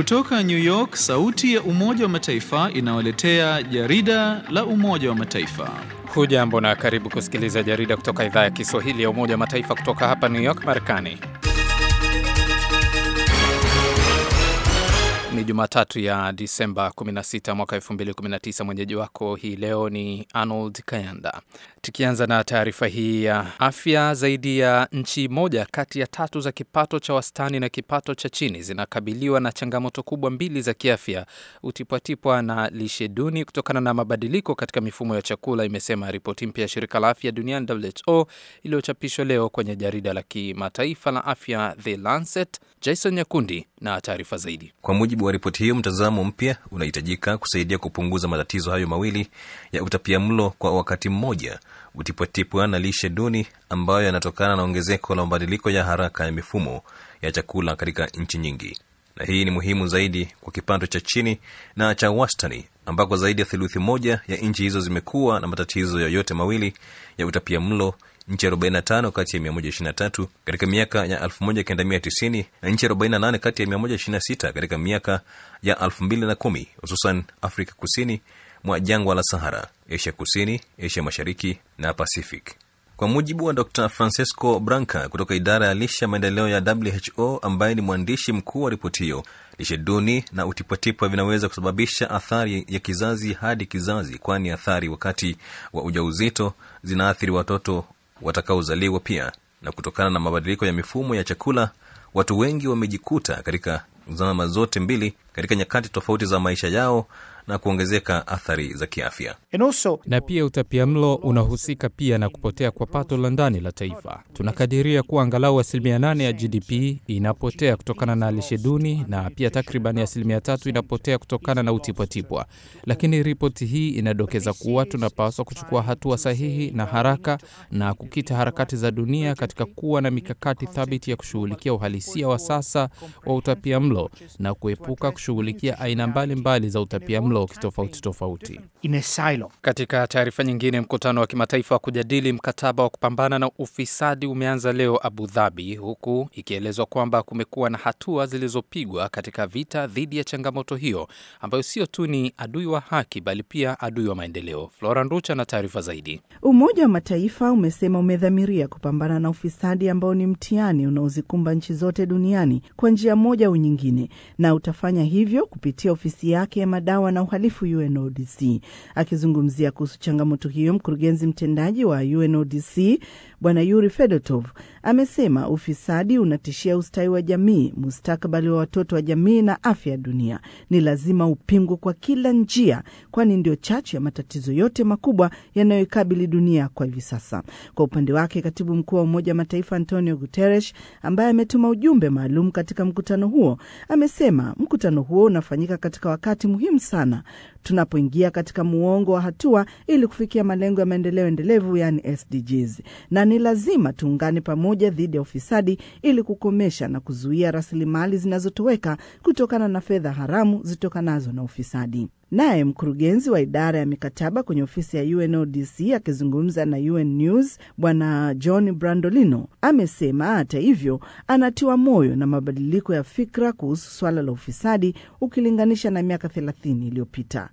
Kutoka New York, sauti ya Umoja wa Mataifa inawaletea jarida la Umoja wa Mataifa. Hujambo na karibu kusikiliza jarida kutoka idhaa ya Kiswahili ya Umoja wa Mataifa kutoka hapa New York, Marekani. Ni Jumatatu ya Disemba 16 mwaka 2019. Mwenyeji wako hii leo ni Arnold Kayanda. Tukianza na taarifa hii ya afya, zaidi ya nchi moja kati ya tatu za kipato cha wastani na kipato cha chini zinakabiliwa na changamoto kubwa mbili za kiafya: utipwatipwa na lishe duni kutokana na mabadiliko katika mifumo ya chakula, imesema ripoti mpya ya shirika la afya duniani WHO iliyochapishwa leo kwenye jarida la kimataifa la afya The Lancet. Jason Nyakundi na taarifa zaidi. Kwa mujibu wa ripoti hiyo, mtazamo mpya unahitajika kusaidia kupunguza matatizo hayo mawili ya utapiamlo kwa wakati mmoja: utipwatipwa na lishe duni, ambayo yanatokana na ongezeko la mabadiliko ya haraka ya mifumo ya chakula katika nchi nyingi. Na hii ni muhimu zaidi kwa kipato cha chini na cha wastani, ambako zaidi ya theluthi moja ya nchi hizo zimekuwa na matatizo yoyote mawili ya utapiamlo, nchi 45 kati ya 123 katika miaka ya 1990 na nchi 48 kati ya 126 katika miaka ya 2010, hususan Afrika Kusini mwa jangwa la Sahara, Asia Kusini, Asia Mashariki na Pacific. Kwa mujibu wa Dr. Francesco Branca kutoka idara ya lishe maendeleo ya WHO, ambaye ni mwandishi mkuu wa ripoti hiyo, lishe duni na utipwatipwa vinaweza kusababisha athari ya kizazi hadi kizazi, kwani athari wakati wa ujauzito zinaathiri watoto watakaozaliwa pia. Na kutokana na mabadiliko ya mifumo ya chakula, watu wengi wamejikuta katika zama zote mbili katika nyakati tofauti za maisha yao na kuongezeka athari za kiafya. Na pia utapiamlo unahusika pia na kupotea kwa pato la ndani la taifa. Tunakadiria kuwa angalau 8% ya GDP inapotea kutokana na lishe duni, na pia takriban 3% inapotea kutokana na utipwatipwa. Lakini ripoti hii inadokeza kuwa tunapaswa kuchukua hatua sahihi na haraka na kukita harakati za dunia katika kuwa na mikakati thabiti ya kushughulikia uhalisia wa sasa wa utapiamlo na kuepuka kushughulikia aina mbalimbali za utapiamlo tofauti. Katika taarifa nyingine, mkutano wa kimataifa wa kujadili mkataba wa kupambana na ufisadi umeanza leo Abu Dhabi, huku ikielezwa kwamba kumekuwa na hatua zilizopigwa katika vita dhidi ya changamoto hiyo, ambayo sio tu ni adui wa haki bali pia adui wa maendeleo. Flora Nducha na taarifa zaidi. Umoja wa Mataifa umesema umedhamiria kupambana na ufisadi ambao ni mtihani unaozikumba nchi zote duniani kwa njia moja au nyingine, na utafanya hivyo kupitia ofisi yake ya madawa na uhalifu UNODC. Akizungumzia kuhusu changamoto hiyo, mkurugenzi mtendaji wa UNODC Bwana Yuri Fedotov amesema ufisadi unatishia ustawi wa jamii, mustakabali wa watoto wa jamii na afya ya dunia. Ni lazima upingwe kwa kila njia, kwani ndio chachu ya matatizo yote makubwa yanayoikabili dunia kwa hivi sasa. Kwa upande wake, katibu mkuu wa Umoja wa Mataifa Antonio Guterres, ambaye ametuma ujumbe maalum katika mkutano huo, amesema mkutano huo unafanyika katika wakati muhimu sana tunapoingia katika muongo wa hatua ili kufikia malengo ya maendeleo endelevu, yani SDGs, na ni lazima tuungane pamoja dhidi ya ufisadi ili kukomesha na kuzuia rasilimali zinazotoweka kutokana na fedha haramu zitokanazo na ufisadi. Naye mkurugenzi wa idara ya mikataba kwenye ofisi ya UNODC akizungumza na UN News, Bwana John Brandolino amesema hata hivyo anatiwa moyo na mabadiliko ya fikra kuhusu swala la ufisadi ukilinganisha na miaka 30 iliyopita.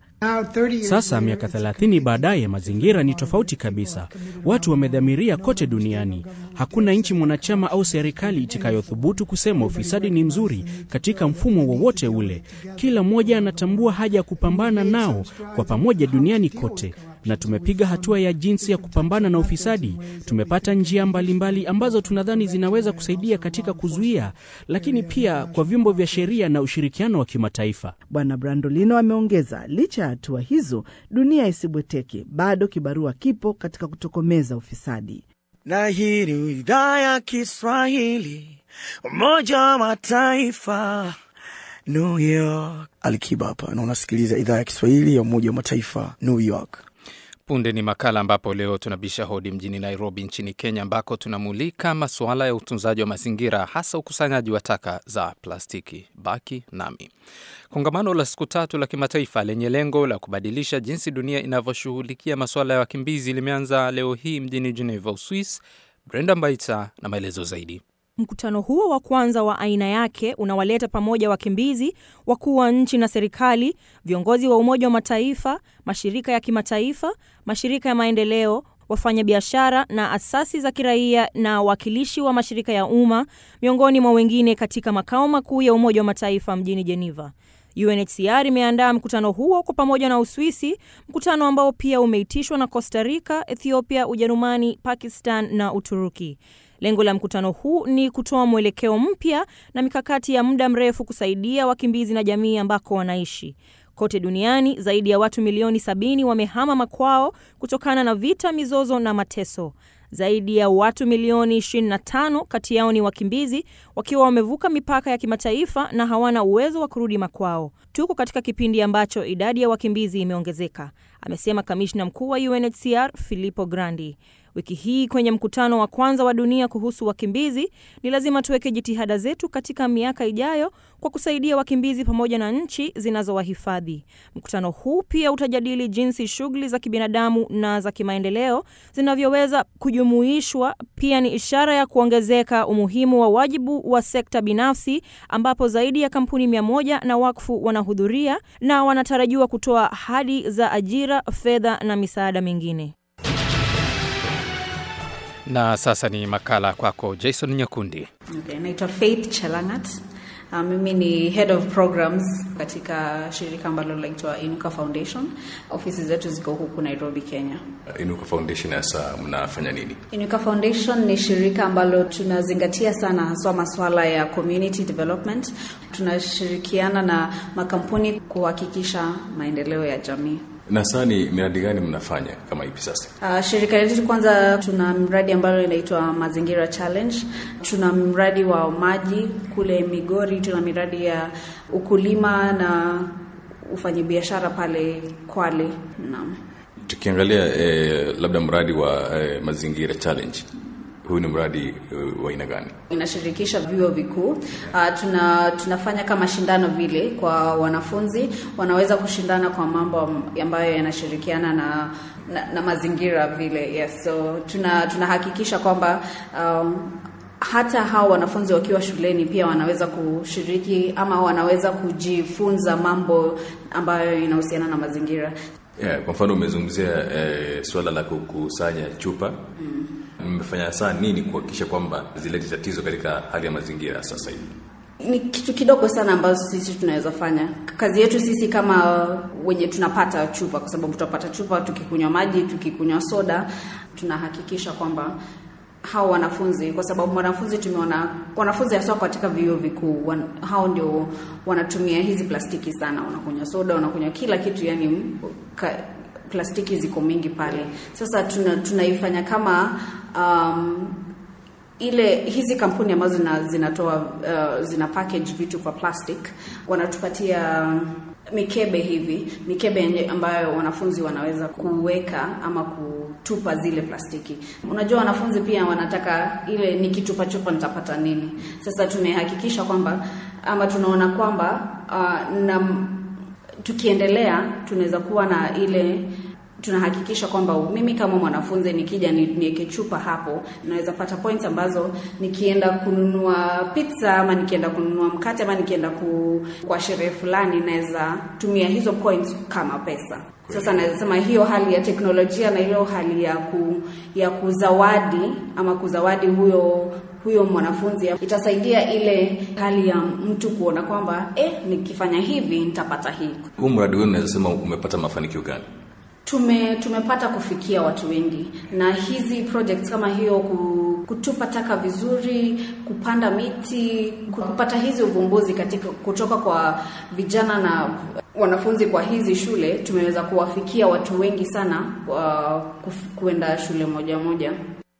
Sasa miaka 30 baadaye mazingira ni tofauti kabisa. Watu wamedhamiria kote duniani. Hakuna nchi mwanachama au serikali itakayothubutu kusema ufisadi ni mzuri katika mfumo wowote ule. Kila mmoja anatambua haja ya kupambana nao kwa pamoja duniani kote. Na tumepiga hatua ya jinsi ya kupambana na ufisadi. Tumepata njia mbalimbali ambazo tunadhani zinaweza kusaidia katika kuzuia, lakini pia kwa vyombo vya sheria na ushirikiano wa kimataifa. Bwana Brandolino ameongeza, licha ya hatua hizo, dunia isibweteke, bado kibarua kipo katika kutokomeza ufisadi. Na hii ni idhaa ya Kiswahili, Umoja wa Mataifa, New York. Alikiba hapa na unasikiliza idhaa ya Kiswahili ya Umoja wa Mataifa, New York. Punde ni makala ambapo leo tunabisha hodi mjini Nairobi nchini Kenya, ambako tunamulika masuala ya utunzaji wa mazingira, hasa ukusanyaji wa taka za plastiki. Baki nami. Kongamano la siku 3 la kimataifa lenye lengo la kubadilisha jinsi dunia inavyoshughulikia masuala ya wakimbizi limeanza leo hii mjini Geneva, Uswisi. Brenda Mbaitsa na maelezo zaidi. Mkutano huo wa kwanza wa aina yake unawaleta pamoja wakimbizi, wakuu wa nchi na serikali, viongozi wa Umoja wa Mataifa, mashirika ya kimataifa, mashirika ya maendeleo, wafanyabiashara na asasi za kiraia na wakilishi wa mashirika ya umma, miongoni mwa wengine, katika makao makuu ya Umoja wa Mataifa mjini Geneva. UNHCR imeandaa mkutano huo kwa pamoja na Uswisi, mkutano ambao pia umeitishwa na Costa Rica, Ethiopia, Ujerumani, Pakistan na Uturuki. Lengo la mkutano huu ni kutoa mwelekeo mpya na mikakati ya muda mrefu kusaidia wakimbizi na jamii ambako wanaishi. Kote duniani, zaidi ya watu milioni 70 wamehama makwao kutokana na vita, mizozo na mateso. Zaidi ya watu milioni 25 kati yao ni wakimbizi, wakiwa wamevuka mipaka ya kimataifa na hawana uwezo wa kurudi makwao. Tuko katika kipindi ambacho idadi ya wakimbizi imeongezeka, amesema kamishna mkuu wa UNHCR Filippo Grandi. Wiki hii kwenye mkutano wa kwanza wa dunia kuhusu wakimbizi, ni lazima tuweke jitihada zetu katika miaka ijayo kwa kusaidia wakimbizi pamoja na nchi zinazowahifadhi. Mkutano huu pia utajadili jinsi shughuli za kibinadamu na za kimaendeleo zinavyoweza kujumuishwa. Pia ni ishara ya kuongezeka umuhimu wa wajibu wa sekta binafsi, ambapo zaidi ya kampuni 100 na wakfu wanahudhuria na wanatarajiwa kutoa ahadi za ajira, fedha na misaada mingine. Na sasa ni makala kwako Jason Nyakundi. Okay, naitwa Faith Chelangat. Mimi ni Head of Programs katika shirika ambalo linaitwa Inuka Foundation. Ofisi zetu ziko huku Nairobi, Kenya. Inuka Foundation hasa mnafanya nini? Inuka Foundation ni shirika ambalo tunazingatia sana haswa masuala ya community development. Tunashirikiana na makampuni kuhakikisha maendeleo ya jamii. Na sasa ni miradi gani mnafanya kama hivi sasa? Shirika letu kwanza tuna mradi ambao inaitwa Mazingira Challenge. Tuna mradi wa maji kule Migori, tuna miradi ya ukulima na ufanyabiashara pale Kwale. Naam. Tukiangalia labda mradi wa Mazingira Challenge, huu ni mradi wa aina gani? Inashirikisha vyuo vikuu. Tunafanya kama shindano vile kwa wanafunzi, wanaweza kushindana kwa mambo ambayo yanashirikiana na mazingira vile. Yes, so tunahakikisha kwamba hata hao wanafunzi wakiwa shuleni pia wanaweza kushiriki ama wanaweza kujifunza mambo ambayo inahusiana na mazingira. Kwa mfano umezungumzia swala la kukusanya chupa. Mmefanya sana nini kuhakikisha kwamba zilete tatizo katika hali ya mazingira sasa hivi? Ni kitu kidogo sana ambazo sisi tunaweza fanya. Kazi yetu sisi kama wenye tunapata chupa, kwa sababu tutapata chupa tukikunywa maji, tukikunywa soda, tunahakikisha kwamba hao wanafunzi, kwa sababu wanafunzi hasa katika vyuo vikuu hao ndio wanatumia hizi plastiki sana, wanakunywa soda, wanakunywa kila kitu, yani plastiki ziko mingi pale. Sasa tunaifanya kama hizi kampuni ambazo zinatoa zina package vitu kwa plastic, wanatupatia mikebe ambayo wanafunzi wanaweza kuweka ama kutupa zile plastiki. Unajua wanafunzi pia wanataka ile nikitupa chupa nitapata nini. Sasa tumehakikisha kwamba ama tunaona kwamba tukiendelea tunaweza kuwa na ile, tunahakikisha kwamba mimi kama mwanafunzi nikija niweke chupa hapo, naweza pata points ambazo nikienda kununua pizza ama nikienda kununua mkate ama nikienda kwa sherehe fulani naweza tumia hizo points kama pesa. Sasa naweza sema hiyo hali ya teknolojia na hiyo hali ya kuzawadi ama kuzawadi huyo mwanafunzi itasaidia ile hali ya mtu kuona kwamba nikifanya hivi nitapata hii. Huu mradi wenu naweza sema umepata mafanikio gani? Tumepata kufikia watu wengi na hizi projects kama hiyo, kutupa taka vizuri, kupanda miti, kupata hizi uvumbuzi kutoka kwa vijana na wanafunzi kwa hizi shule, tumeweza kuwafikia watu wengi sana kuenda shule moja moja.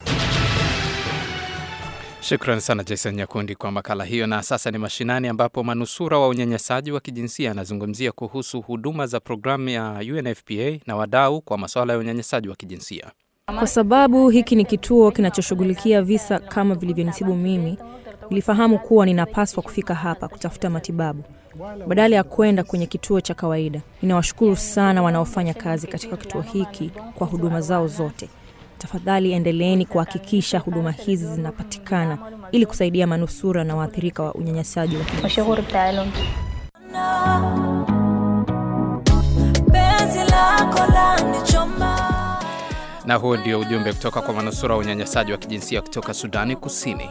Shukrani sana Jason Nyakundi kwa makala hiyo. Na sasa ni mashinani, ambapo manusura wa unyanyasaji wa kijinsia anazungumzia kuhusu huduma za programu ya UNFPA na wadau kwa masuala ya unyanyasaji wa kijinsia. Kwa sababu hiki ni kituo kinachoshughulikia visa kama vilivyonisibu mimi, nilifahamu kuwa ninapaswa kufika hapa kutafuta matibabu badala ya kwenda kwenye kituo cha kawaida. Ninawashukuru sana wanaofanya kazi katika kituo hiki kwa huduma zao zote. Tafadhali endeleeni kuhakikisha huduma hizi zinapatikana ili kusaidia manusura na waathirika wa unyanyasaji wa kijinsia. Na huo ndio ujumbe kutoka kwa manusura wa unyanyasaji wa kijinsia kutoka Sudani Kusini.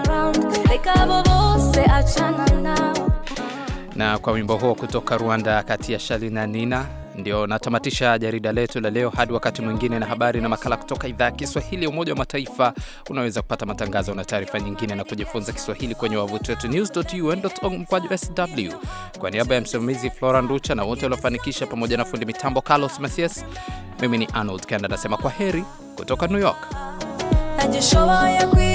Na kwa wimbo huo kutoka Rwanda kati ya Shali na Nina, ndio natamatisha jarida letu la leo. Hadi wakati mwingine na habari na makala kutoka idhaa ya Kiswahili ya Umoja wa Mataifa. Unaweza kupata matangazo na taarifa nyingine na kujifunza Kiswahili kwenye wavuti wetu news.un.org/sw. Kwa niaba ya msimamizi Flora Nducha na wote waliofanikisha pamoja na fundi mitambo Carlos Masias, mimi ni Arnold Kanda nasema kwa heri kutoka New York.